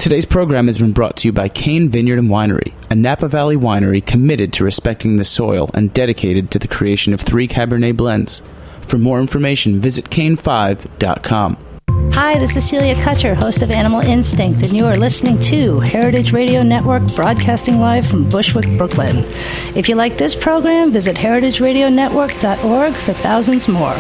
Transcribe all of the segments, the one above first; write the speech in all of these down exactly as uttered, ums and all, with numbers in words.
Today's program has been brought to you by Kane Vineyard and Winery, a Napa Valley winery committed to respecting the soil and dedicated to the creation of three Cabernet blends. For more information, visit cane five dot com. Hi, this is Celia Kutcher, host of Animal Instinct, and you are listening to Heritage Radio Network, broadcasting live from Bushwick, Brooklyn. If you like this program, visit heritage radio network dot org for thousands more.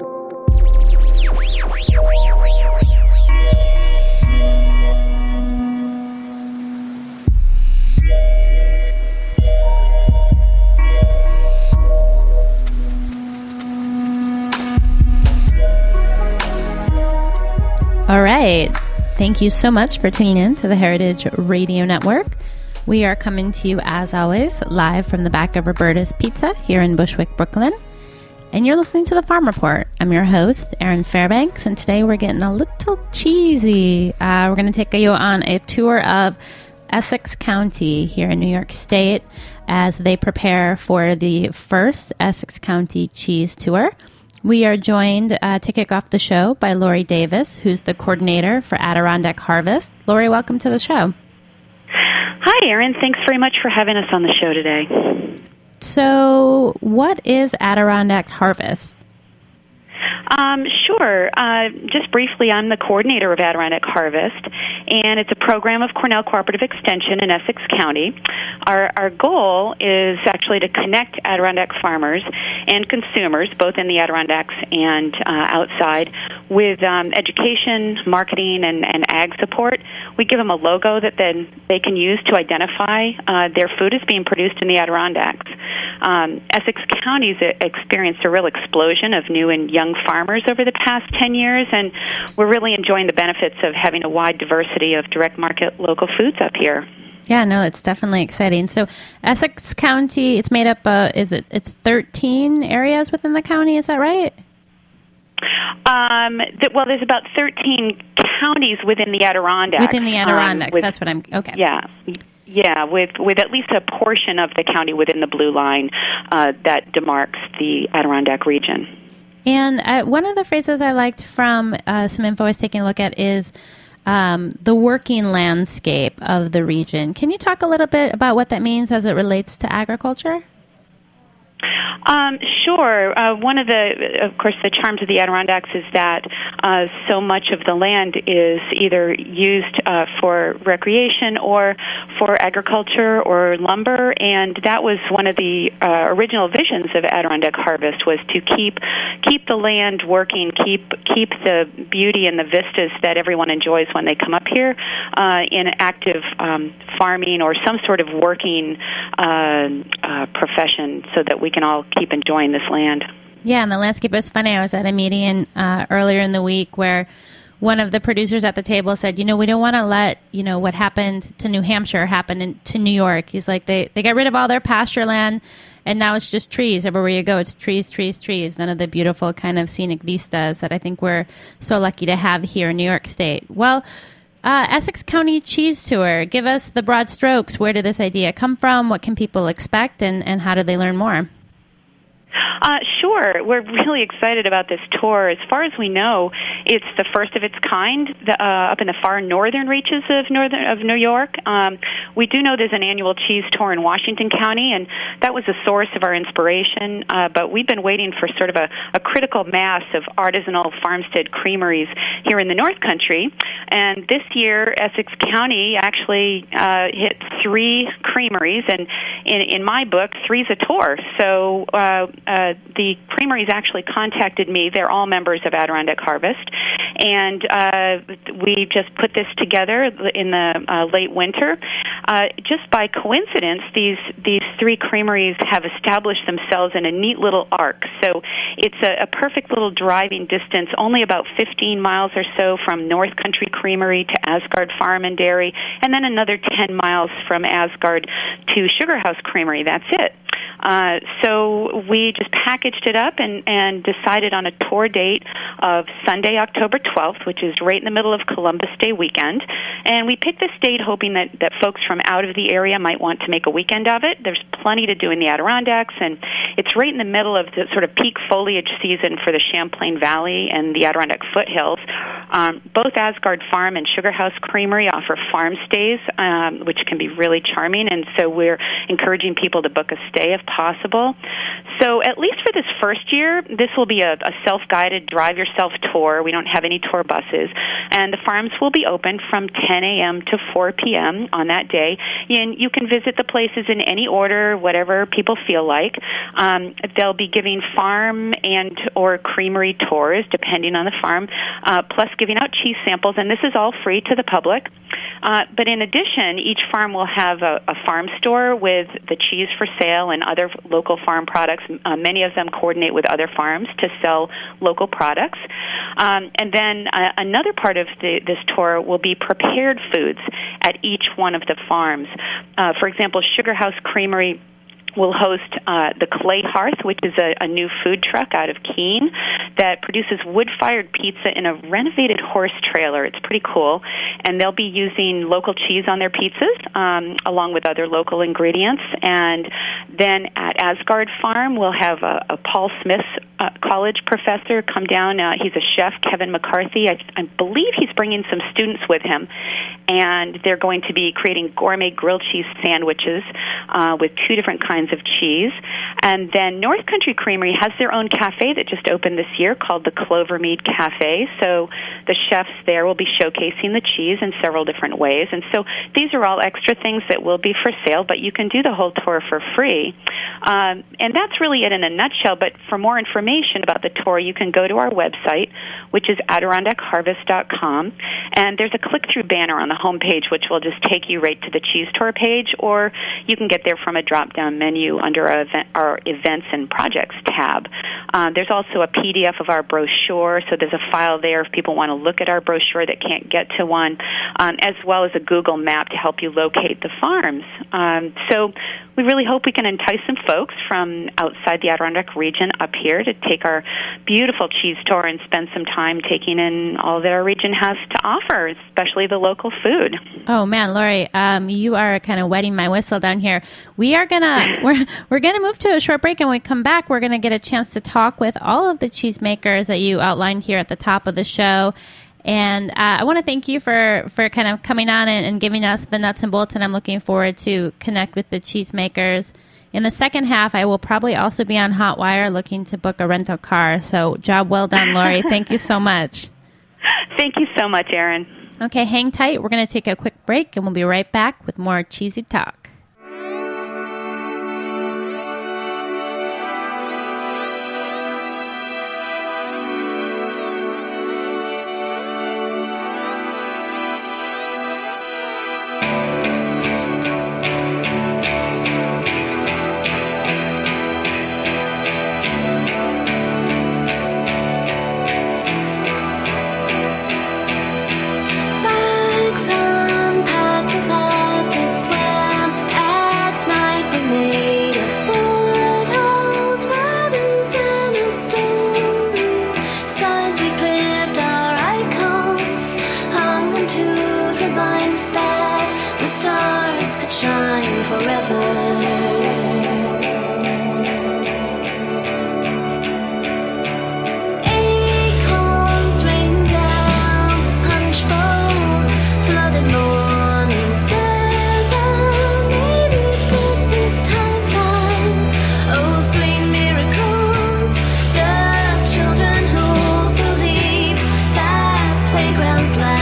All right. Thank you so much for tuning in to the Heritage Radio Network. We are coming to you, as always, live from the back of Roberta's Pizza here in Bushwick, Brooklyn. And you're listening to The Farm Report. I'm your host, Erin Fairbanks, and today we're getting a little cheesy. Uh, we're going to take you on a tour of Essex County here in New York State as they prepare for the first Essex County Cheese Tour. We are joined uh, to kick off the show by Lori Davis, who's the coordinator for Adirondack Harvest. Lori, welcome to the show. Hi, Erin. Thanks very much for having us on the show today. So, what is Adirondack Harvest? Um, sure. Uh, just briefly, I'm the coordinator of Adirondack Harvest, and it's a program of Cornell Cooperative Extension in Essex County. Our, our goal is actually to connect Adirondack farmers and consumers, both in the Adirondacks and uh, outside, with um, education, marketing, and, and ag support. We give them a logo that then they can use to identify uh, their food as being produced in the Adirondacks. Um, Essex County's experienced a real explosion of new and young farmers over the past ten years, and we're really enjoying the benefits of having a wide diversity of direct market local foods up here. Yeah, no, it's definitely exciting. So Essex County, it's made up, uh, is it, it's thirteen areas within the county, is that right? Um, th- well, there's about thirteen counties within the Adirondacks. Within the Adirondacks, um, with, that's what I'm, okay. Yeah. Yeah, with, with at least a portion of the county within the blue line uh, that demarks the Adirondack region. And uh, one of the phrases I liked from uh, some info I was taking a look at is um, the working landscape of the region. Can you talk a little bit about what that means as it relates to agriculture? Um, sure. Uh, one of the, of course, the charms of the Adirondacks is that uh, so much of the land is either used uh, for recreation or for agriculture or lumber, and that was one of the uh, original visions of Adirondack Harvest, was to keep keep the land working, keep keep the beauty and the vistas that everyone enjoys when they come up here uh, in active um, farming or some sort of working uh, uh, profession, so that we can all keep enjoying this land. Yeah, and the landscape was funny. I was at a meeting uh, earlier in the week where one of the producers at the table said, you know, we don't want to let, you know, what happened to New Hampshire happen in, to New York. He's like, they, they got rid of all their pasture land, and now it's just trees. Everywhere you go, it's trees, trees, trees. None of the beautiful kind of scenic vistas that I think we're so lucky to have here in New York State. Well, uh, Essex County Cheese Tour, give us the broad strokes. Where did this idea come from? What can people expect, and, and how do they learn more? Uh, sure. We're really excited about this tour. As far as we know, it's the first of its kind the, uh, up in the far northern reaches of northern of New York. Um, we do know there's an annual cheese tour in Washington County, and that was the source of our inspiration. Uh, but we've been waiting for sort of a, a critical mass of artisanal farmstead creameries here in the North Country. And this year, Essex County actually uh, hit three creameries, and in, in my book, three's a tour. So uh, uh, the creameries actually contacted me. They're all members of Adirondack Harvest, and uh, we just put this together in the uh, late winter. Uh, just by coincidence, these these three creameries have established themselves in a neat little arc. So it's a, a perfect little driving distance, only about fifteen miles or so from North Country Creamery to Asgard Farm and Dairy, and then another ten miles from Asgard to Sugar House Creamery. That's it. Uh, so we just packaged it up and, and decided on a tour date of Sunday, October twelfth, which is right in the middle of Columbus Day weekend. And we picked this date hoping that, that folks from out of the area might want to make a weekend of it. There's plenty to do in the Adirondacks, and it's right in the middle of the sort of peak foliage season for the Champlain Valley and the Adirondack foothills. Um, both Asgard Farm and Sugar House Creamery offer farm stays, um, which can be really charming, and so we're encouraging people to book a stay if possible. So at least for this first year, this will be a, a self-guided drive-yourself tour. We don't have any tour buses, and the farms will be open from ten a.m. to four p.m. on that day, and you can visit the places in any order, whatever people feel like. Um, they'll be giving farm and or creamery tours, depending on the farm, uh, plus giving out cheese samples, and this is all free to the public. Uh, but in addition, each farm will have a, a farm store with the cheese for sale and other local farm products. Uh, many of them coordinate with other farms to sell local products. Um, and then uh, another part of the, this tour will be prepared foods at each one of the farms. Uh, for example, Sugar House Creamery will host uh, the Clay Hearth, which is a, a new food truck out of Keene that produces wood-fired pizza in a renovated horse trailer. It's pretty cool. And they'll be using local cheese on their pizzas, um, along with other local ingredients. And then at Asgard Farm, we'll have a, a Paul Smith uh, college professor come down. Uh, he's a chef, Kevin McCarthy. I, I believe he's bringing some students with him. And they're going to be creating gourmet grilled cheese sandwiches uh, with two different kinds of cheese. And then North Country Creamery has their own cafe that just opened this year called the Clovermead Cafe. So the chefs there will be showcasing the cheese in several different ways. And so these are all extra things that will be for sale, but you can do the whole tour for free. Um, and that's really it in a nutshell. But for more information about the tour, you can go to our website, which is Adirondack Harvest dot com. And there's a click-through banner on the homepage, which will just take you right to the cheese tour page, or you can get there from a drop-down menu under our, event, our Events and Projects tab. Uh, there's also a P D F of our brochure, so there's a file there if people want to look at our brochure that can't get to one, um, as well as a Google map to help you locate the farms. Um, so we really hope we can entice some folks from outside the Adirondack region up here to take our beautiful cheese tour and spend some time taking in all that our region has to offer, especially the local food. Oh man, Lori, um, you are kind of wetting my whistle down here. We are gonna we're we're gonna move to a short break, and when we come back, we're gonna get a chance to talk with all of the cheesemakers that you outlined here at the top of the show. And uh, I want to thank you for, for kind of coming on and, and giving us the nuts and bolts, and I'm looking forward to connect with the cheesemakers. In the second half, I will probably also be on Hotwire looking to book a rental car. So job well done, Lori. Thank you so much. Thank you so much, Erin. Okay, hang tight. We're going to take a quick break, and we'll be right back with more Cheesy Talk.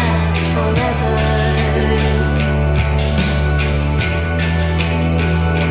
Forever.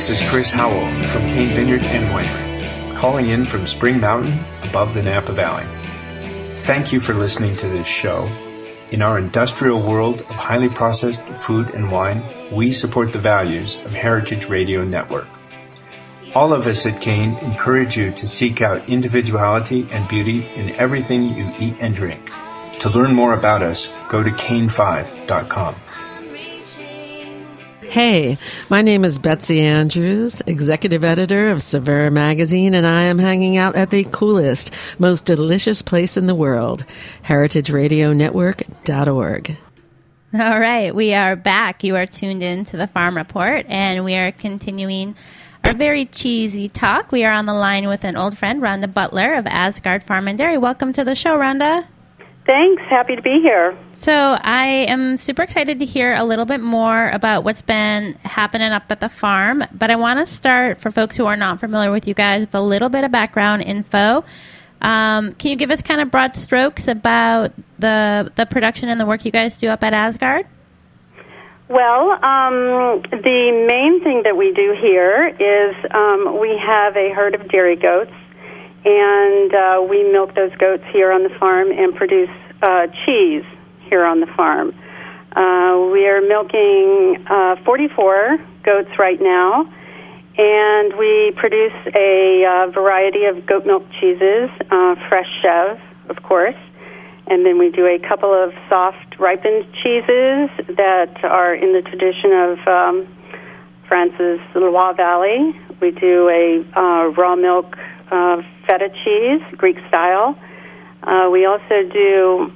This is Chris Howell from Cain Vineyard and Winery, calling in from Spring Mountain above the Napa Valley. Thank you for listening to this show. In our industrial world of highly processed food and wine, we support the values of Heritage Radio Network. All of us at Cain encourage you to seek out individuality and beauty in everything you eat and drink. To learn more about us, go to cain five dot com. Hey, my name is Betsy Andrews, executive editor of Severa Magazine, and I am hanging out at the coolest, most delicious place in the world, heritage radio network dot org. All right, we are back. You are tuned in to the Farm Report, and we are continuing our very cheesy talk. We are on the line with an old friend, Rhonda Butler of Asgard Farm and Dairy. Welcome to the show, Rhonda. Thanks. Happy to be here. So I am super excited to hear a little bit more about what's been happening up at the farm. But I want to start, for folks who are not familiar with you guys, with a little bit of background info. Um, can you give us kind of broad strokes about the the production and the work you guys do up at Asgard? Well, um, the main thing that we do here is um, we have a herd of dairy goats, and uh, we milk those goats here on the farm and produce uh, cheese here on the farm. Uh, we are milking uh, forty-four goats right now, and we produce a uh, variety of goat milk cheeses, uh, fresh chev, of course. And then we do a couple of soft ripened cheeses that are in the tradition of um, France's Loire Valley. We do a uh, raw milk uh, feta cheese, Greek style. Uh, we also do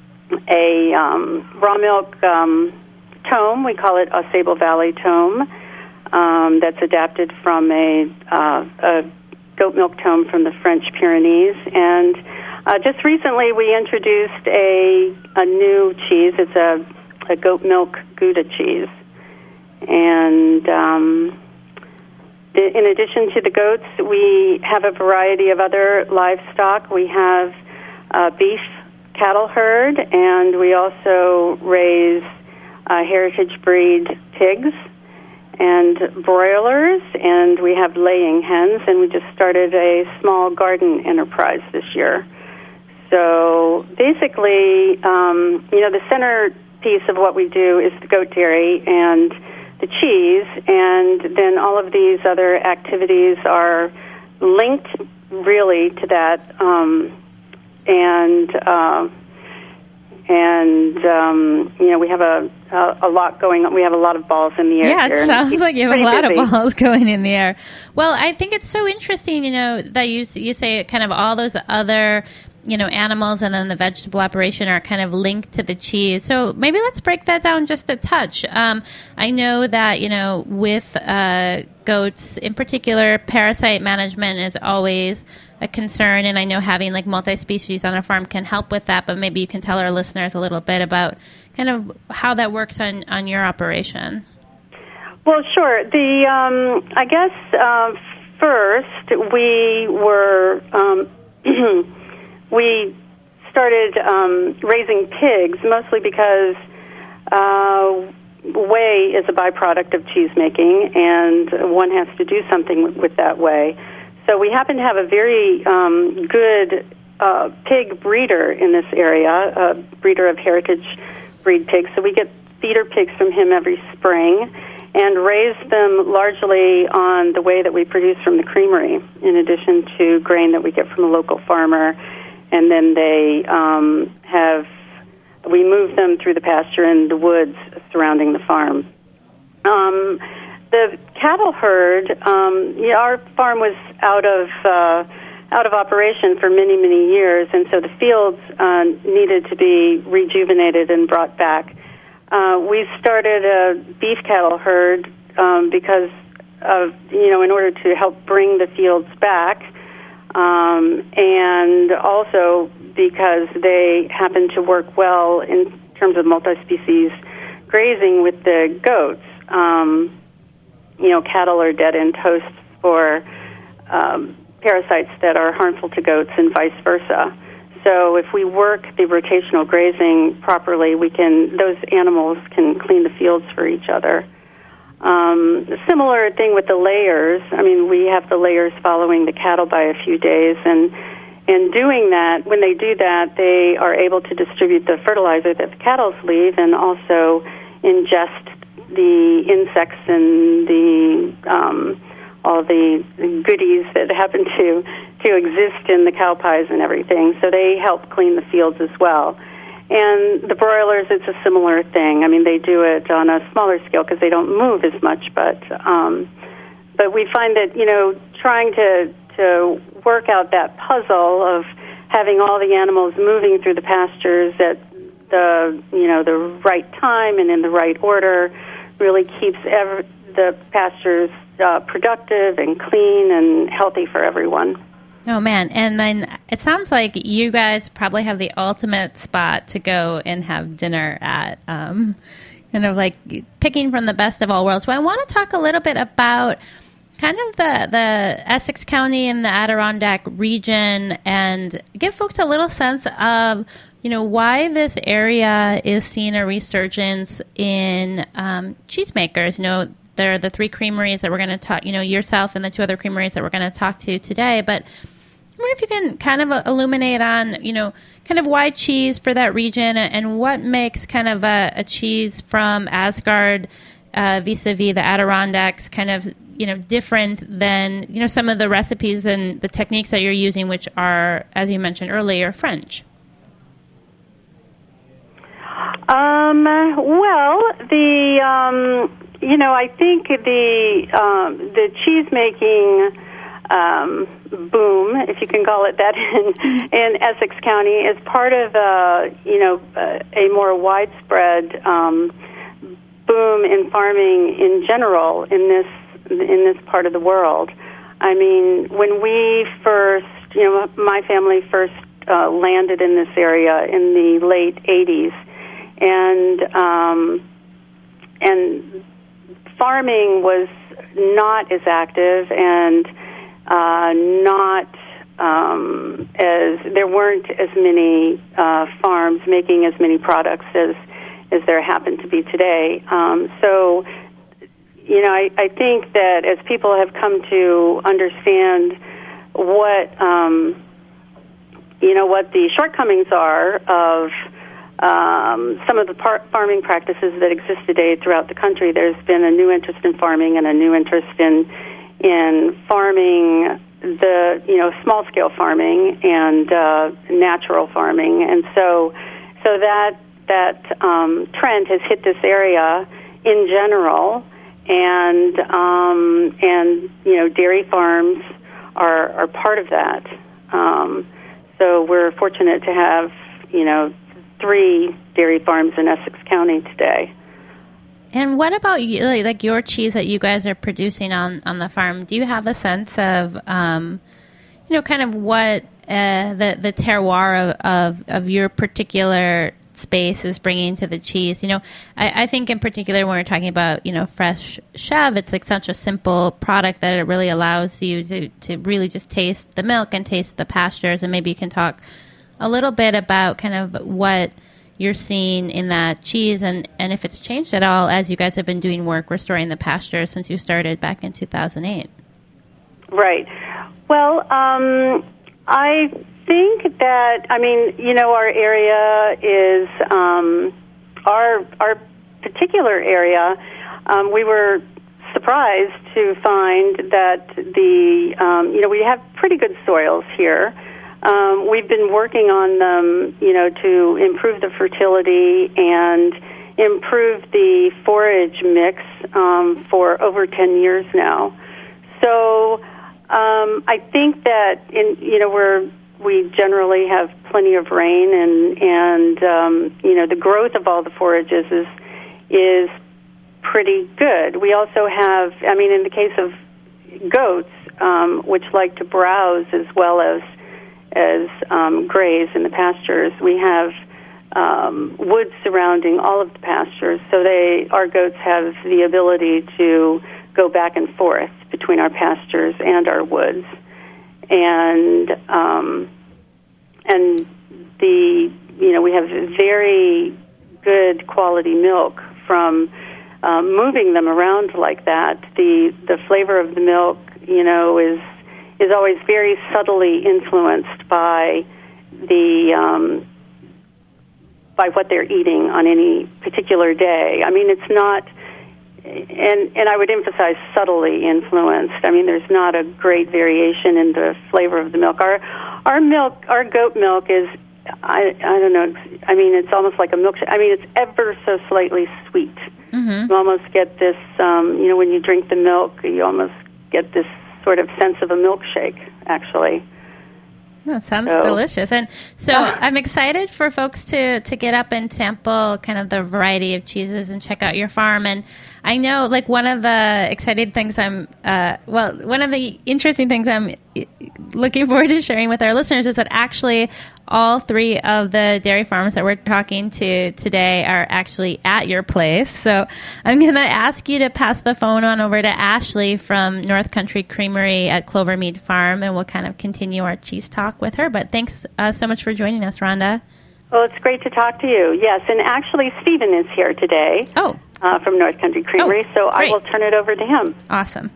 a um, raw milk um, tome. We call it a Sable Valley tome. Um, that's adapted from a, uh, a goat milk tome from the French Pyrenees. And Uh, just recently, we introduced a a new cheese. It's a, a goat milk Gouda cheese. And um, th- in addition to the goats, we have a variety of other livestock. We have a beef cattle herd, and we also raise uh, heritage breed pigs and broilers, and we have laying hens, and we just started a small garden enterprise this year. So basically, um, you know, the centerpiece of what we do is the goat dairy and the cheese, and then all of these other activities are linked really to that, um, and uh, and um, you know, we have a, a a lot going on. We have a lot of balls in the air. Yeah, it here, sounds like you have a lot busy. of balls going in the air. Well, I think it's so interesting, you know, that you you say kind of all those other, you know, animals and then the vegetable operation are kind of linked to the cheese. So maybe let's break that down just a touch. Um, I know that, you know, with uh, goats in particular, parasite management is always a concern. And I know having like multi-species on a farm can help with that. But maybe you can tell our listeners a little bit about kind of how that works on, on your operation. Well, sure. The um, I guess uh, first we were... Um, We started um, raising pigs mostly because uh, whey is a byproduct of cheese making, and one has to do something with, with that whey. So we happen to have a very um, good uh, pig breeder in this area, a breeder of heritage breed pigs. So we get feeder pigs from him every spring and raise them largely on the whey that we produce from the creamery, in addition to grain that we get from a local farmer. And then they um, have, we move them through the pasture and the woods surrounding the farm. Um, the cattle herd, um, yeah, our farm was out of uh, out of operation for many, many years, and so the fields uh, needed to be rejuvenated and brought back. Uh, we started a beef cattle herd um, because of, you know, in order to help bring the fields back. Um, and also because they happen to work well in terms of multi-species grazing with the goats. Um, you know, cattle are dead-end hosts for um, parasites that are harmful to goats and vice versa. So if we work the rotational grazing properly, we can those animals can clean the fields for each other. Um, similar thing with the layers. I mean, we have the layers following the cattle by a few days, and in doing that, when they do that, they are able to distribute the fertilizer that the cattle leave and also ingest the insects and the um, all the goodies that happen to to exist in the cow pies and everything. So they help clean the fields as well. And the broilers, it's a similar thing. I mean, they do it on a smaller scale because they don't move as much. But um, but we find that, you know, trying to to work out that puzzle of having all the animals moving through the pastures at the you know the right time and in the right order really keeps ever, the pastures uh, productive and clean and healthy for everyone. Oh, man. And then it sounds like you guys probably have the ultimate spot to go and have dinner at, um, kind of like picking from the best of all worlds. So I want to talk a little bit about kind of the, the Essex County and the Adirondack region and give folks a little sense of, you know, why this area is seeing a resurgence in um, cheesemakers. You know, there are the three creameries that we're going to talk, you know, yourself and the two other creameries that we're going to talk to today. But I wonder if you can kind of illuminate on, you know, kind of why cheese for that region and what makes kind of a, a cheese from Asgard uh, vis-a-vis the Adirondacks kind of, you know, different than, you know, some of the recipes and the techniques that you're using, which are, as you mentioned earlier, French. Um, well, the, um, you know, I think the, um, the cheese making, um, boom, if you can call it that, in, in Essex County is part of, uh, you know, uh, a more widespread, um, boom in farming in general in this, in this part of the world. I mean, when we first, you know, my family first, uh, landed in this area in the late eighties, and um, and farming was not as active and uh, not um, as there weren't as many uh, farms making as many products as as there happen to be today. Um, so, you know, I, I think that as people have come to understand what um, you know what the shortcomings are of Um, some of the par- farming practices that exist today throughout the country, there's been a new interest in farming and a new interest in in farming, the you know small scale farming and uh, natural farming, and so so that that um, trend has hit this area in general, and um, and you know dairy farms are are part of that. Um, so we're fortunate to have you know. three dairy farms in Essex County today. And what about you, like, like your cheese that you guys are producing on, on the farm? Do you have a sense of, um, you know, kind of what uh, the the terroir of, of, of your particular space is bringing to the cheese? You know, I, I think in particular when we're talking about, you know, fresh Chev, it's like such a simple product that it really allows you to, to really just taste the milk and taste the pastures. And maybe you can talk a little bit about kind of what you're seeing in that cheese and, and if it's changed at all as you guys have been doing work restoring the pasture since you started back in two thousand eight. Right. Well, um, I think that, I mean, you know, our area is, um, our, our particular area, um, we were surprised to find that the, um, you know, we have pretty good soils here. Um, we've been working on them, you know, to improve the fertility and improve the forage mix um, for over ten years now. So um, I think that, in, you know, we're we generally have plenty of rain, and and um, you know the growth of all the forages is is pretty good. We also have, I mean, in the case of goats, um, which like to browse as well as as um, graze in the pastures, we have um, woods surrounding all of the pastures, so they our goats have the ability to go back and forth between our pastures and our woods, and um, and the you know we have very good quality milk from um, moving them around like that, the the flavor of the milk, you know, is is always very subtly influenced by the um, by what they're eating on any particular day. I mean, it's not, and and I would emphasize subtly influenced. I mean, there's not a great variation in the flavor of the milk. Our our milk, our goat milk is, I I don't know. I mean, it's almost like a milkshake. I mean, it's ever so slightly sweet. Mm-hmm. You almost get this, um, you know, when you drink the milk, you almost get this sort of sense of a milkshake, actually. That sounds so, delicious. And so yeah. I'm excited for folks to, to get up and sample kind of the variety of cheeses and check out your farm. And I know, like, one of the exciting things I'm, uh, well, one of the interesting things I'm looking forward to sharing with our listeners is that actually all three of the dairy farms that we're talking to today are actually at your place. So I'm going to ask you to pass the phone on over to Ashley from North Country Creamery at Clovermead Farm, and we'll kind of continue our cheese talk with her. But thanks uh, so much for joining us, Rhonda. Well, it's great to talk to you. Yes, and actually Stephen is here today. Oh. Uh, from North Country Creamery, oh, so great. I will turn it over to him. Awesome.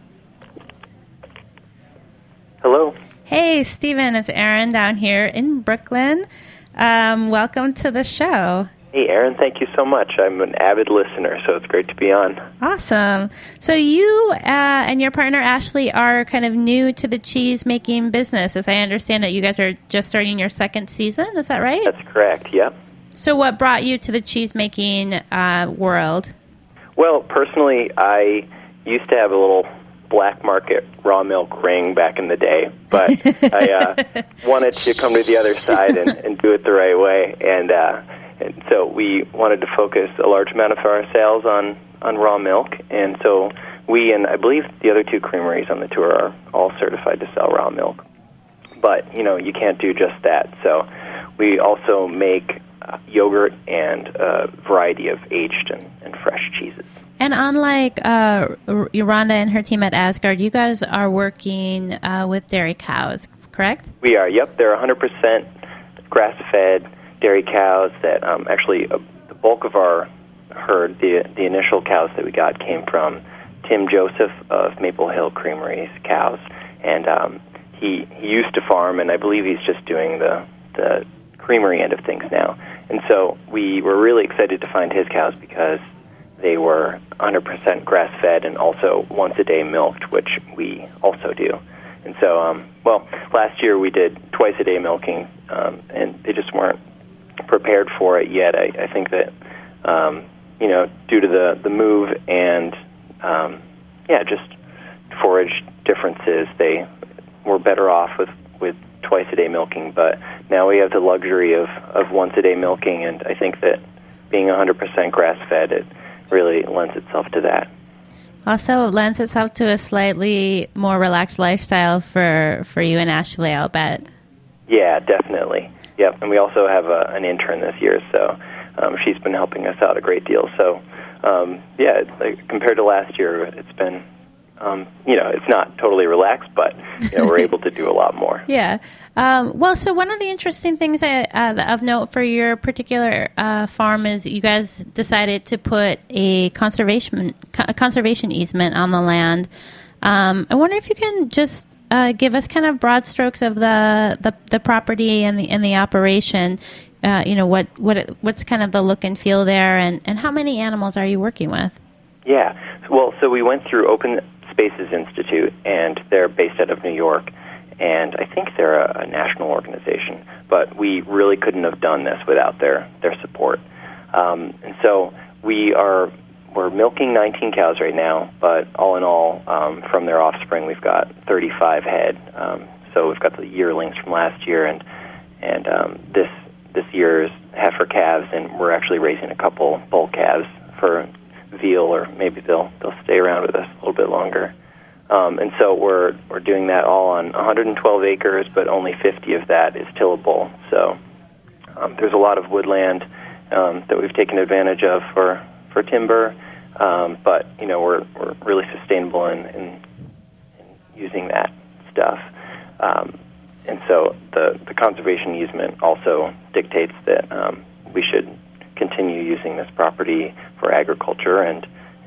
Hello. Hey, Stephen, it's Erin down here in Brooklyn. Um, welcome to the show. Hey, Erin, thank you so much. I'm an avid listener, so it's great to be on. Awesome. So you uh, and your partner, Ashley, are kind of new to the cheese-making business. As I understand it, you guys are just starting your second season. Is that right? That's correct, yep. So what brought you to the cheese-making uh, world? Well, personally, I used to have a little black market raw milk ring back in the day, but I uh, wanted to come to the other side and, and do it the right way, and, uh, and so we wanted to focus a large amount of our sales on, on raw milk, and so we and I believe the other two creameries on the tour are all certified to sell raw milk. But, you know, you can't do just that, so we also make uh, yogurt and a variety of aged and, and fresh cheeses. And unlike uh, Rhonda and her team at Asgard, you guys are working uh, with dairy cows, correct? We are, yep. They're one hundred percent grass-fed dairy cows that um, actually uh, the bulk of our herd, the, the initial cows that we got came from Tim Joseph of Maple Hill Creamery's cows. And um, he, he used to farm, and I believe he's just doing the, the creamery end of things now. And so we were really excited to find his cows because they were one hundred percent grass-fed and also once-a-day milked, which we also do. And so, um, well, last year we did twice-a-day milking, um, and they just weren't prepared for it yet. I, I think that, um, you know, due to the, the move and, um, yeah, just forage differences, they were better off with, with twice-a-day milking. But now we have the luxury of, of once-a-day milking, and I think that being one hundred percent grass-fed, it really lends itself to that. Also lends itself to a slightly more relaxed lifestyle for, for you and Ashley, I'll bet. Yeah, definitely. Yep, and we also have a, an intern this year, so um, she's been helping us out a great deal. So, um, yeah, like, compared to last year, it's been, um, you know, it's not totally relaxed, but you know, we're able to do a lot more. Yeah. Um, well, so one of the interesting things I, uh, of note for your particular uh, farm is you guys decided to put a conservation a conservation easement on the land. Um, I wonder if you can just uh, give us kind of broad strokes of the the, the property and the and the operation. Uh, you know, what what it, what's kind of the look and feel there, and, and how many animals are you working with? Yeah. Well, so we went through Open Spaces Institute, and they're based out of New York. And I think they're a, a national organization, but we really couldn't have done this without their, their support. Um, and so we are we're milking nineteen cows right now, but all in all, um, from their offspring, we've got thirty-five head. Um, so we've got the yearlings from last year, and and um, this this year's heifer calves, and we're actually raising a couple bull calves for veal, or maybe they'll they'll stay around with us a little bit longer. Um, and so we're we're doing that all on one hundred twelve acres, but only fifty of that is tillable. So um, there's a lot of woodland um, that we've taken advantage of for for timber, um, but you know we're we're really sustainable in, in, in using that stuff. Um, and so the the conservation easement also dictates that um, we should continue using this property for agriculture, and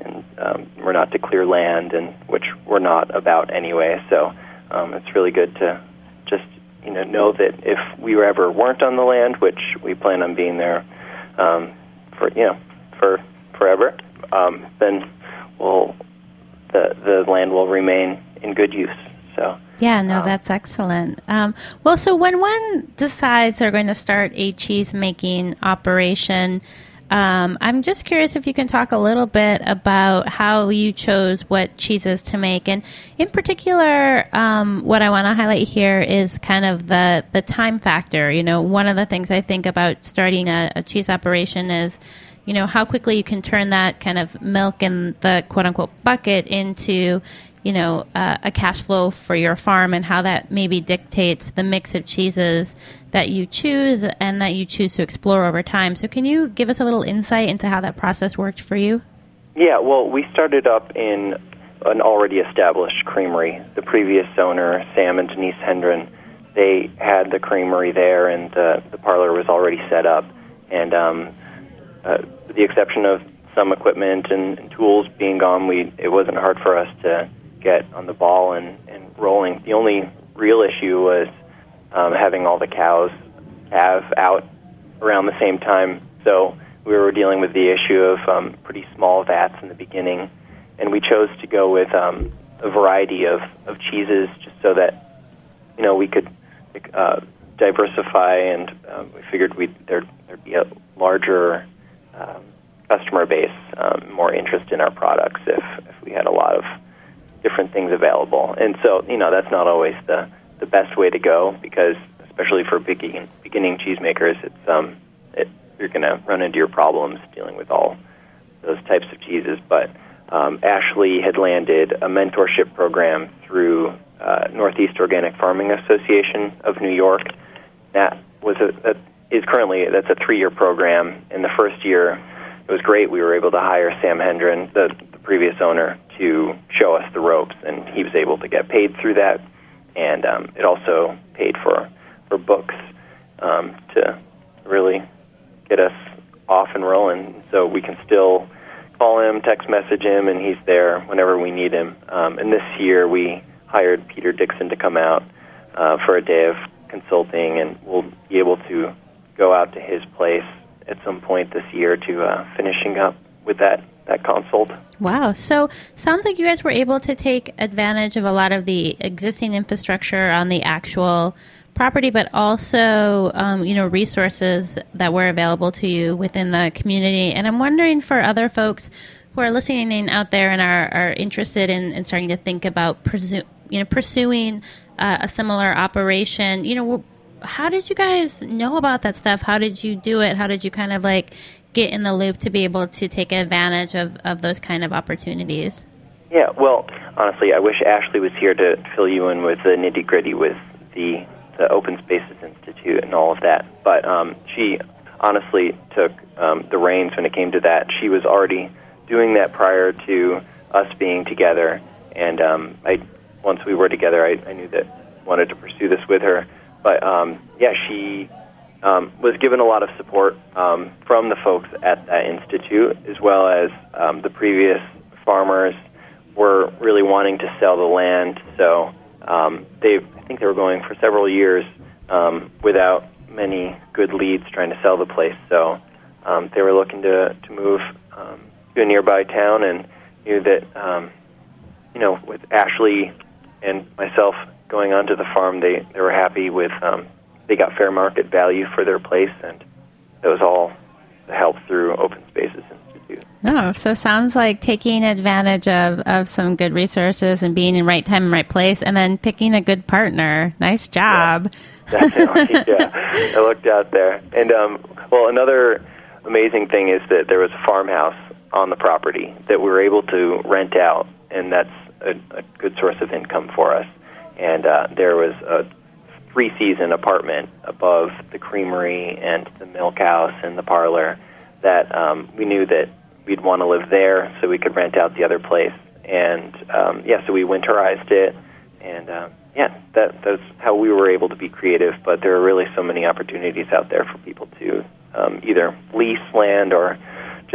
and um, we're not to clear land, and which we're not about anyway. So um, it's really good to just you know know that if we ever weren't on the land, which we plan on being there um, for you know for forever, um, then we'll the the land will remain in good use. So. Yeah, no, um, that's excellent. Um, well, so when one decides they're going to start a cheese-making operation, um, I'm just curious if you can talk a little bit about how you chose what cheeses to make. And in particular, um, what I want to highlight here is kind of the, the time factor. You know, one of the things I think about starting a, a cheese operation is, you know, how quickly you can turn that kind of milk in the quote-unquote bucket into you know, uh, a cash flow for your farm, and how that maybe dictates the mix of cheeses that you choose and that you choose to explore over time. So can you give us a little insight into how that process worked for you? Yeah, well, we started up in an already established creamery. The previous owner, Sam and Denise Hendren, they had the creamery there, and the, the parlor was already set up. And um, uh, with the exception of some equipment and, and tools being gone, we it wasn't hard for us to get on the ball and, and rolling. The only real issue was um, having all the cows calve out around the same time. So we were dealing with the issue of um, pretty small vats in the beginning, and we chose to go with um, a variety of, of cheeses just so that, you know, we could uh, diversify, and um, we figured we'd, there'd, there'd be a larger um, customer base, um, more interest in our products if, if we had a lot of different things available. And so, you know, that's not always the, the best way to go, because especially for beginning, beginning cheesemakers, it's um, it, you're going to run into your problems dealing with all those types of cheeses. But um, Ashley had landed a mentorship program through uh, Northeast Organic Farming Association of New York. That was a, that is currently, that's a three-year program. In the first year, it was great. We were able to hire Sam Hendren, the, the previous owner, to show us the ropes, and he was able to get paid through that. And um, it also paid for, for books um, to really get us off and rolling. So we can still call him, text message him, and he's there whenever we need him. Um, and this year we hired Peter Dixon to come out uh, for a day of consulting, and we'll be able to go out to his place at some point this year to uh, finishing up with that, that consult. Wow. So sounds like you guys were able to take advantage of a lot of the existing infrastructure on the actual property, but also, um, you know, resources that were available to you within the community. And I'm wondering, for other folks who are listening in out there and are, are interested in, in starting to think about, pursue, you know, pursuing uh, a similar operation, you know, how did you guys know about that stuff? How did you do it? How did you kind of like get in the loop to be able to take advantage of, of those kind of opportunities? Yeah, well, honestly, I wish Ashley was here to fill you in with the nitty-gritty with the the Open Spaces Institute and all of that. But um, she honestly took um, the reins when it came to that. She was already doing that prior to us being together. And um, I, once we were together, I, I knew that I wanted to pursue this with her. But, um, yeah, she um, was given a lot of support um, from the folks at that institute, as well as um, the previous farmers were really wanting to sell the land. So um, they, I think they were going for several years um, without many good leads trying to sell the place. So um, they were looking to, to move um, to a nearby town, and knew that, um, you know, with Ashley and myself going onto the farm, they, they were happy with, um, they got fair market value for their place, and it was all help through Open Spaces Institute. Oh, so sounds like taking advantage of, of some good resources and being in right time and right place, and then picking a good partner. Nice job. Yeah, definitely, yeah. I looked out there. And, um, well, another amazing thing is that there was a farmhouse on the property that we were able to rent out, and that's a, a good source of income for us. And uh, there was a three-season apartment above the creamery and the milk house and the parlor that um, we knew that we'd want to live there so we could rent out the other place. And, um, yeah, so we winterized it. And, uh, yeah, that, that's how we were able to be creative. But there are really so many opportunities out there for people to um, either lease land or just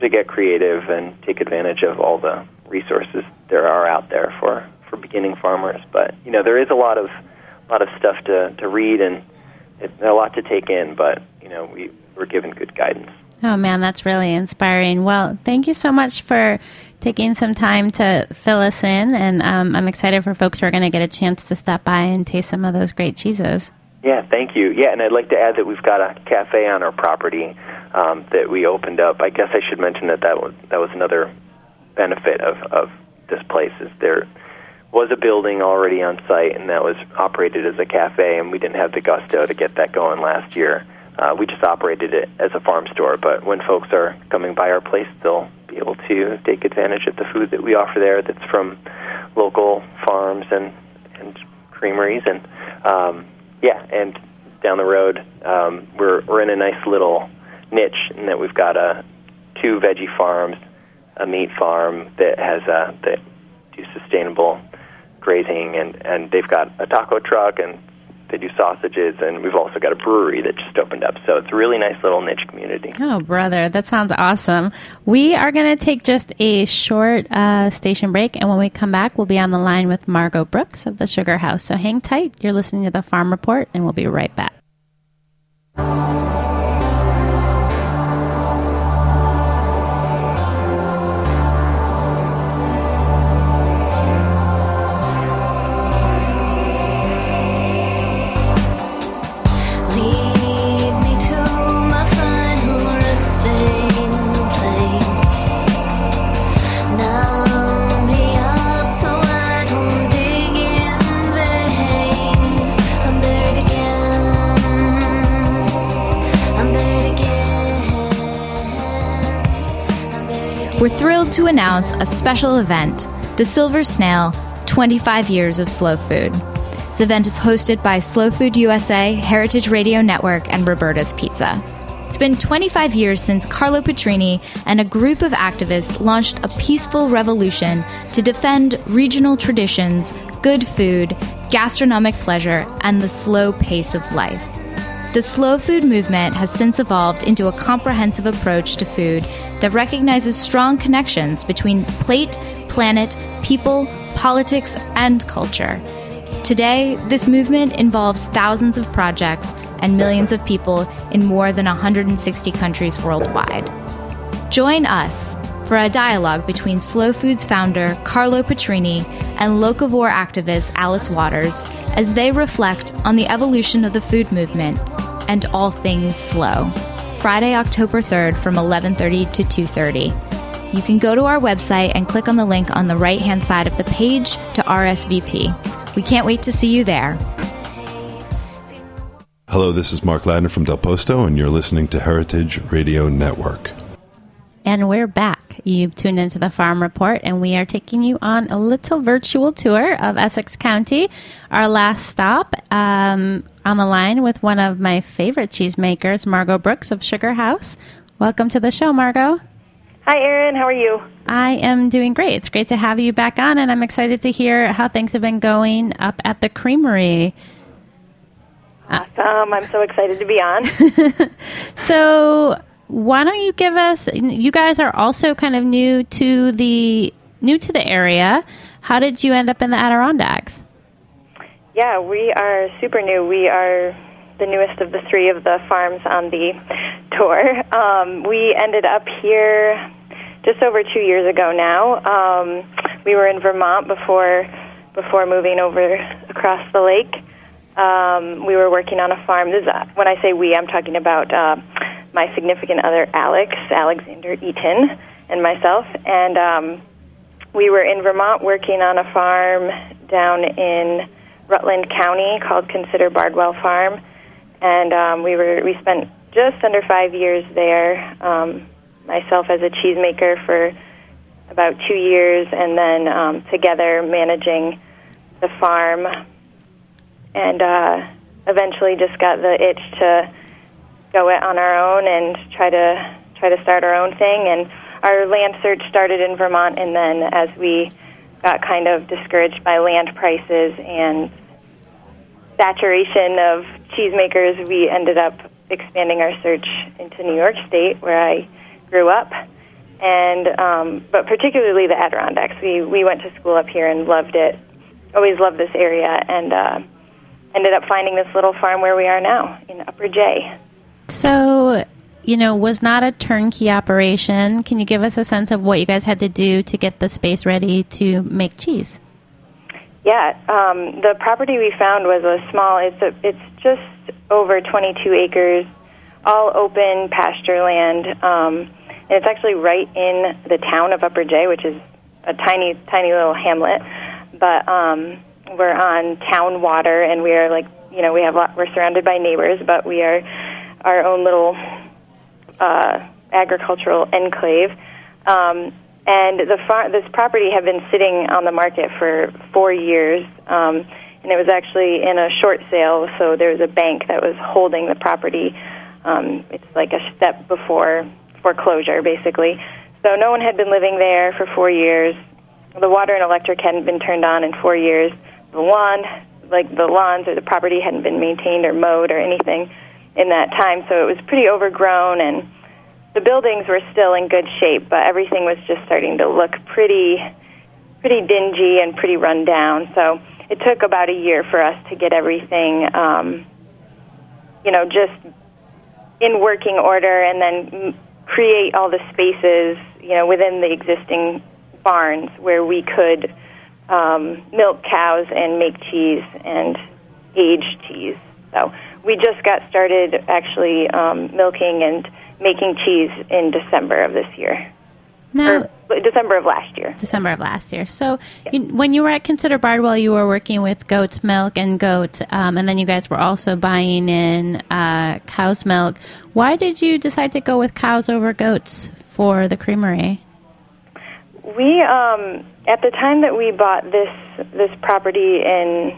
to get creative and take advantage of all the resources there are out there for, for beginning farmers. But, you know, there is a lot of a lot of stuff to, to read and it's a lot to take in, but, you know, we, we're given good guidance. Oh, man, that's really inspiring. Well, thank you so much for taking some time to fill us in, and um, I'm excited for folks who are going to get a chance to stop by and taste some of those great cheeses. Yeah, thank you. Yeah, and I'd like to add that we've got a cafe on our property um, that we opened up. I guess I should mention that that was, that was another benefit of, of this place, is there was a building already on site, and that was operated as a cafe, and we didn't have the gusto to get that going last year. Uh, we just operated it as a farm store, but when folks are coming by our place, they'll be able to take advantage of the food that we offer there that's from local farms and, and creameries. And, um, yeah, and down the road, um, we're, we're in a nice little niche in that we've got a, two veggie farms, a meat farm that has a, that do sustainable grazing, and, and they've got a taco truck, and they do sausages, and we've also got a brewery that just opened up. So it's a really nice little niche community. Oh, brother, that sounds awesome. We are going to take just a short uh, station break, and when we come back, we'll be on the line with Margo Brooks of the Sugar House. So hang tight. You're listening to The Farm Report, and we'll be right back. We're thrilled to announce a special event, the Silver Snail, twenty-five Years of Slow Food. This event is hosted by Slow Food U S A, Heritage Radio Network, and Roberta's Pizza. It's been twenty-five years since Carlo Petrini and a group of activists launched a peaceful revolution to defend regional traditions, good food, gastronomic pleasure, and the slow pace of life. The slow food movement has since evolved into a comprehensive approach to food that recognizes strong connections between plate, planet, people, politics, and culture. Today, this movement involves thousands of projects and millions of people in more than one hundred sixty countries worldwide. Join us for a dialogue between Slow Food's founder, Carlo Petrini, and locavore activist Alice Waters as they reflect on the evolution of the food movement and all things slow. Friday, October third from eleven thirty to two thirty. You can go to our website and click on the link on the right-hand side of the page to R S V P. We can't wait to see you there. Hello, this is Mark Ladner from Del Posto, and you're listening to Heritage Radio Network. And we're back. You've tuned into the Farm Report, and we are taking you on a little virtual tour of Essex County. Our last stop um, on the line with one of my favorite cheesemakers, Margo Brooks of Sugar House. Welcome to the show, Margo. Hi, Erin. How are you? I am doing great. It's great to have you back on, and I'm excited to hear how things have been going up at the creamery. Awesome. I'm so excited to be on. So why don't you give us, you guys are also kind of new to the new to the area. How did you end up in the Adirondacks? Yeah, we are super new. We are the newest of the three of the farms on the tour. Um, we ended up here just over two years ago now. Um, we were in Vermont before before moving over across the lake. Um, we were working on a farm. This is, uh, when I say we, I'm talking about uh, my significant other, Alex, Alexander Eaton, and myself. And um, we were in Vermont working on a farm down in Rutland County called Consider Bardwell Farm. And um, we were we spent just under five years there, um, myself as a cheesemaker for about two years, and then um, together managing the farm. And uh, eventually just got the itch to go it on our own and try to try to start our own thing. And our land search started in Vermont, and then as we got kind of discouraged by land prices and saturation of cheesemakers, we ended up expanding our search into New York State, where I grew up. and um, but particularly the Adirondacks. We we went to school up here and loved it. Always loved this area, and uh, ended up finding this little farm where we are now in Upper J. So, you know, was not a turnkey operation. Can you give us a sense of what you guys had to do to get the space ready to make cheese? Yeah, um, the property we found was a small. It's a, it's just over twenty-two acres, all open pasture land, um, and it's actually right in the town of Upper J, which is a tiny, tiny little hamlet. But um, we're on town water, and we are like, you know, we have lot, we're surrounded by neighbors, but we are our own little uh, agricultural enclave. Um, And the far- this property had been sitting on the market for four years, um, and it was actually in a short sale, so there was a bank that was holding the property. Um, it's like a step before foreclosure, basically. So no one had been living there for four years. The water and electric hadn't been turned on in four years. The lawn, like the lawns or the property hadn't been maintained or mowed or anything in that time, so it was pretty overgrown, and the buildings were still in good shape, but everything was just starting to look pretty pretty dingy and pretty run down. So it took about a year for us to get everything, um, you know, just in working order, and then create all the spaces, you know, within the existing barns where we could um, milk cows and make cheese and age cheese. So we just got started actually um, milking and making cheese in December of this year. Now, or December of last year. December of last year. So yeah. you, when you were at Consider Bardwell, you were working with goat's milk and goat, um, and then you guys were also buying in uh, cow's milk. Why did you decide to go with cows over goats for the creamery? We, um, at the time that we bought this this property in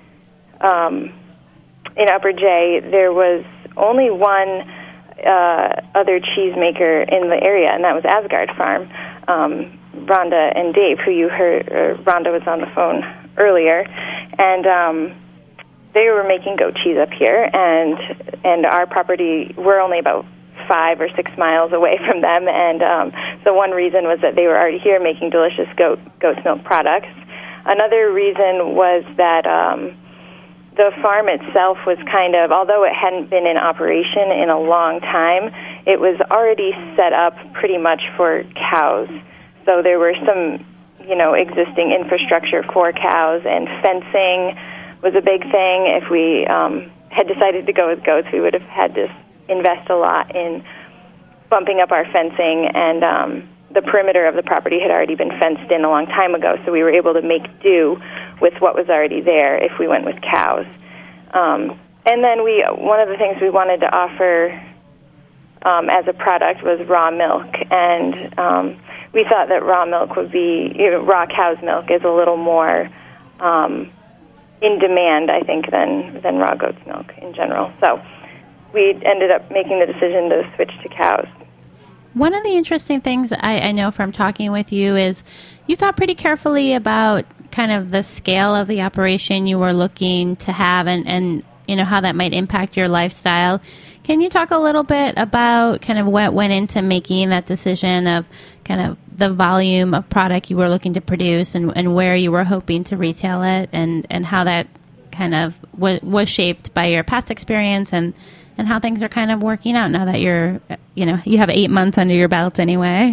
um, in Upper J, there was only one Uh, other cheesemaker in the area, and that was Asgard Farm. Um, Rhonda and Dave, who you heard, uh, Rhonda was on the phone earlier, and um, they were making goat cheese up here, and and our property, we're only about five or six miles away from them, and um, so one reason was that they were already here making delicious goat goat's milk products. Another reason was that um, the farm itself was kind of, although it hadn't been in operation in a long time, it was already set up pretty much for cows. So there were some, you know, existing infrastructure for cows, and fencing was a big thing. If we um, had decided to go with goats, we would have had to invest a lot in bumping up our fencing, and um, the perimeter of the property had already been fenced in a long time ago, so we were able to make do with what was already there if we went with cows. Um, and then we, one of the things we wanted to offer um, as a product was raw milk, and um, we thought that raw milk would be, you know, raw cow's milk is a little more um, in demand, I think, than, than raw goat's milk in general. So we ended up making the decision to switch to cows. One of the interesting things I, I know from talking with you is you thought pretty carefully about kind of the scale of the operation you were looking to have, and, and you know, how that might impact your lifestyle. Can you talk a little bit about kind of what went into making that decision of kind of the volume of product you were looking to produce, and, and where you were hoping to retail it, and, and how that kind of was, was shaped by your past experience, and and how things are kind of working out now that you're, you know, you have eight months under your belt anyway?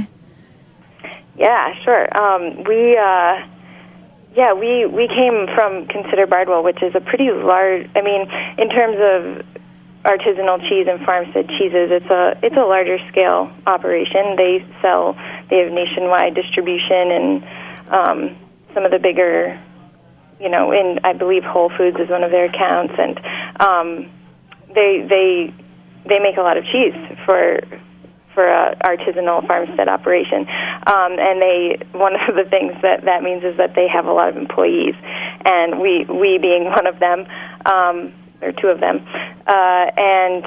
Yeah, sure. Um, we, uh, yeah, we, we came from Consider Bardwell, which is a pretty large, I mean, in terms of artisanal cheese and farmstead cheeses, it's a, it's a larger scale operation. They sell, they have nationwide distribution, and um, some of the bigger, you know, in, I believe Whole Foods is one of their accounts, and um, They they they make a lot of cheese for for a artisanal farmstead operation, um, and they one of the things that that means is that they have a lot of employees, and we we being one of them, um, or two of them, uh, and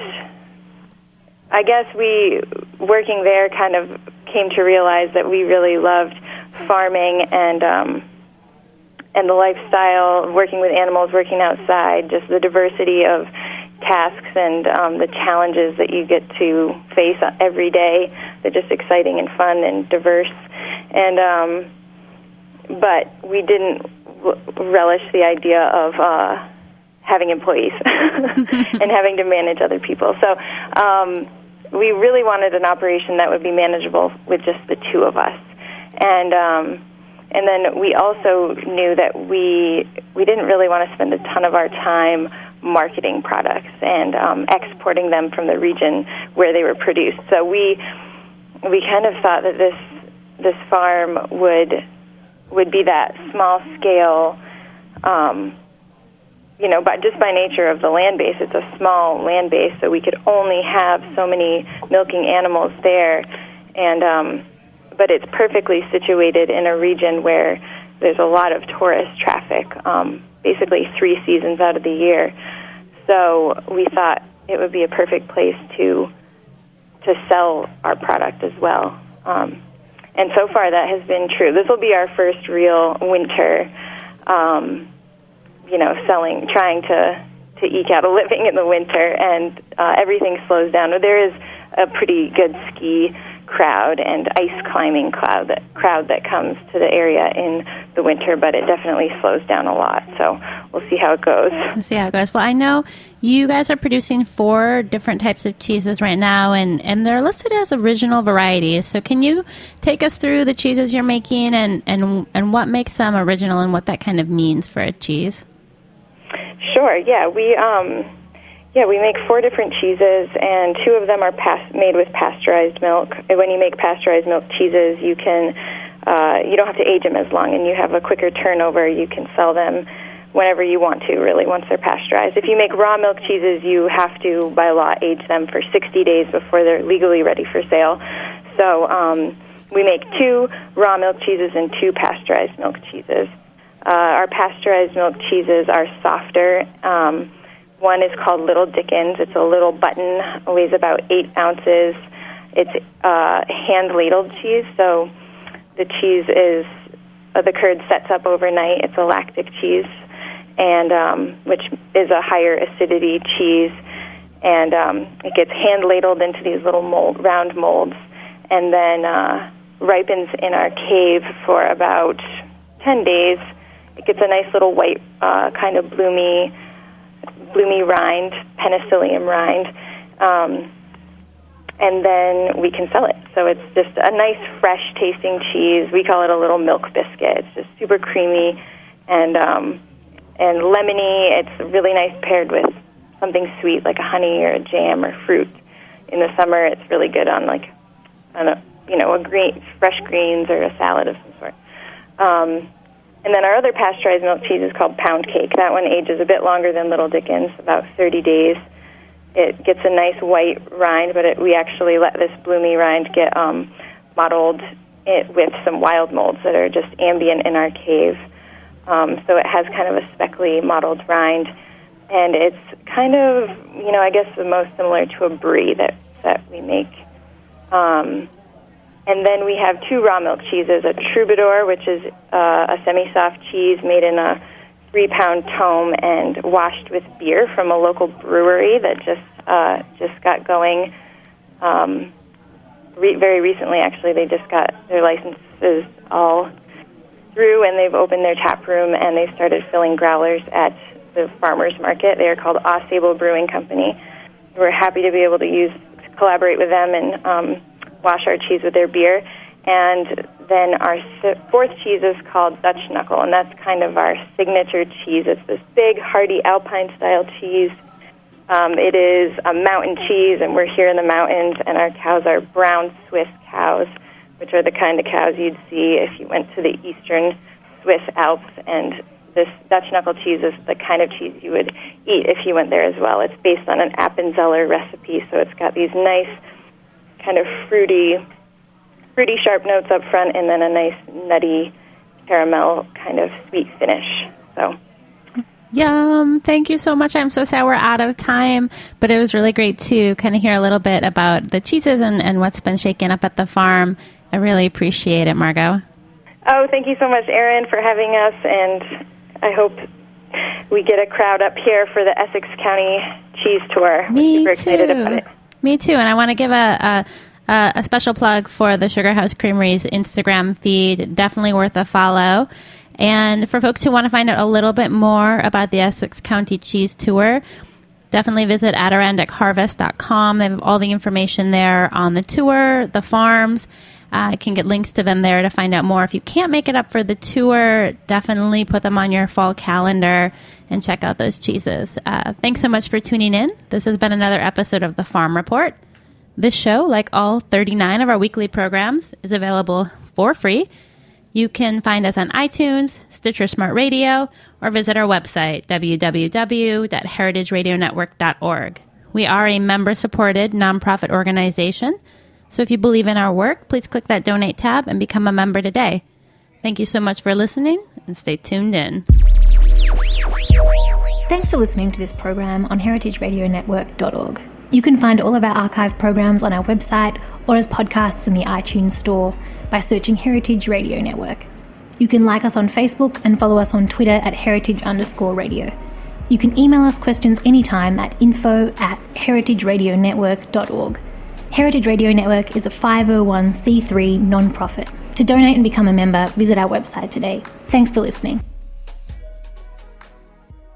I guess we working there kind of came to realize that we really loved farming and um, and the lifestyle, working with animals, working outside, just the diversity of tasks and um, the challenges that you get to face every day They're just exciting and fun and diverse. And um, but we didn't w- relish the idea of uh, having employees and having to manage other people. So um, we really wanted an operation that would be manageable with just the two of us. And um, and then we also knew that we we didn't really want to spend a ton of our time marketing products and um, exporting them from the region where they were produced. So we we kind of thought that this this farm would would be that small scale, um, you know, but just by nature of the land base, it's a small land base, so we could only have so many milking animals there, and um, but it's perfectly situated in a region where there's a lot of tourist traffic, um, basically three seasons out of the year. So we thought it would be a perfect place to to sell our product as well. Um, and so far that has been true. This will be our first real winter, um, you know, selling, trying to, to eke out a living in the winter, and uh, everything slows down. There is a pretty good ski crowd and ice climbing crowd that, crowd that comes to the area in the winter, but it definitely slows down a lot. So we'll see how it goes. We'll see how it goes. Well, I know you guys are producing four different types of cheeses right now, and, and they're listed as original varieties. So can you take us through the cheeses you're making and, and, and what makes them original and what that kind of means for a cheese? Sure, yeah. We... Um, Yeah, we make four different cheeses, and two of them are pas- made with pasteurized milk. When you make pasteurized milk cheeses, you can uh, you don't have to age them as long, and you have a quicker turnover. You can sell them whenever you want to, really, once they're pasteurized. If you make raw milk cheeses, you have to, by law, age them for sixty days before they're legally ready for sale. So um, we make two raw milk cheeses and two pasteurized milk cheeses. Uh, our pasteurized milk cheeses are softer. Um, One is called Little Dickens. It's a little button, weighs about eight ounces. It's uh, hand-ladled cheese, so the cheese is, uh, the curd sets up overnight. It's a lactic cheese, and um, which is a higher acidity cheese, and um, it gets hand-ladled into these little mold, round molds, and then uh, ripens in our cave for about ten days. It gets a nice little white, uh, kind of bloomy, bloomy rind, penicillium rind, um, and then we can sell it. So it's just a nice, fresh-tasting cheese. We call it a little milk biscuit. It's just super creamy and um, and lemony. It's really nice paired with something sweet like a honey or a jam or fruit. In the summer, it's really good on like, on a, you know, a green, fresh greens or a salad of some sort. Um, And then our other pasteurized milk cheese is called Pound Cake. That one ages a bit longer than Little Dickens, about thirty days. It gets a nice white rind, but it, we actually let this bloomy rind get um, mottled it with some wild molds that are just ambient in our cave. Um, so it has kind of a speckly mottled rind, and it's kind of, you know, I guess the most similar to a brie that, that we make. Um And then we have two raw milk cheeses, a Troubadour, which is uh, a semi-soft cheese made in a three-pound tome and washed with beer from a local brewery that just uh, just got going um, re- very recently. Actually, they just got their licenses all through, and they've opened their tap room, and they've started filling growlers at the farmers market. They are called Ausable Brewing Company. We're happy to be able to use collaborate with them and um, wash our cheese with their beer. And then our fourth cheese is called Dutch Knuckle, and that's kind of our signature cheese. It's this big, hearty, Alpine-style cheese. Um, it is a mountain cheese, and we're here in the mountains, and our cows are brown Swiss cows, which are the kind of cows you'd see if you went to the eastern Swiss Alps. And this Dutch Knuckle cheese is the kind of cheese you would eat if you went there as well. It's based on an Appenzeller recipe, so it's got these nice kind of fruity, fruity sharp notes up front, and then a nice nutty caramel kind of sweet finish. So, yum! Thank you so much. I'm so sad we're out of time, but it was really great to kind of hear a little bit about the cheeses and, and what's been shaken up at the farm. I really appreciate it, Margot. Oh, thank you so much, Erin, for having us, and I hope we get a crowd up here for the Essex County Cheese Tour. Me We're super too. excited about it. Me too, and I want to give a, a Uh, a special plug for the Sugar House Creamery's Instagram feed. Definitely worth a follow. And for folks who want to find out a little bit more about the Essex County Cheese Tour, definitely visit Adirondack Harvest dot com. They have all the information there on the tour, the farms. Uh, you can get links to them there to find out more. If you can't make it up for the tour, definitely put them on your fall calendar and check out those cheeses. Uh, thanks so much for tuning in. This has been another episode of The Farm Report. This show, like all thirty-nine of our weekly programs, is available for free. You can find us on iTunes, Stitcher Smart Radio, or visit our website, w w w dot heritage radio network dot org. We are a member-supported nonprofit organization, so if you believe in our work, please click that Donate tab and become a member today. Thank you so much for listening, and stay tuned in. Thanks for listening to this program on heritage radio network dot org. You can find all of our archive programs on our website or as podcasts in the iTunes Store by searching Heritage Radio Network. You can like us on Facebook and follow us on Twitter at heritage underscore radio. You can email us questions anytime at info at heritage radio network dot org. Heritage Radio Network is a five oh one c three non-profit. To donate and become a member, visit our website today. Thanks for listening.